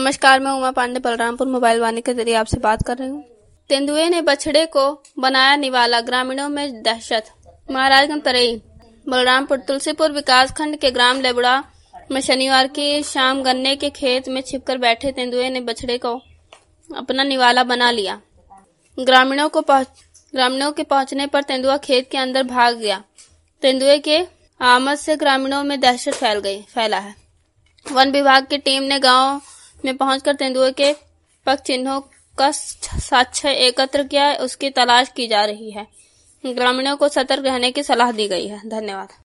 नमस्कार, मैं उमा पांडे बलरामपुर मोबाइल वाणी के जरिए आपसे बात कर रही हूँ। तेंदुए ने बछड़े को बनाया निवाला, ग्रामीणों में दहशत। महाराजगंज तरई बलरामपुर तुलसीपुर विकासखंड के ग्राम लेबड़ा में शनिवार की शाम गन्ने के खेत में छिपकर बैठे तेंदुए ने बछड़े को अपना निवाला बना लिया। ग्रामीणों के पहुंचने पर तेंदुआ खेत के अंदर भाग गया। तेंदुए के आमद से ग्रामीणों में दहशत फैला है। वन विभाग की टीम ने गांव में पहुंचकर तेंदुए के पग चिन्हों का साक्ष्य एकत्र किया। उसकी तलाश की जा रही है। ग्रामीणों को सतर्क रहने की सलाह दी गई है। धन्यवाद।